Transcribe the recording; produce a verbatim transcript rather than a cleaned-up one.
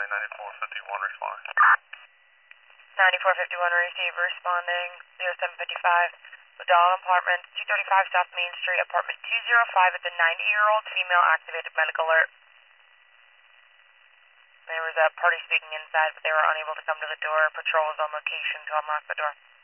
ninety-four fifty-one responding. ninety-four fifty-one receive, responding, zero seven five. O'Donnell Apartment, two thirty-five South Main Street, apartment two oh five. It's a ninety-year-old female activated medical alert. There was a party speaking inside, but they were unable to come to the door. Patrol was on location to unlock the door.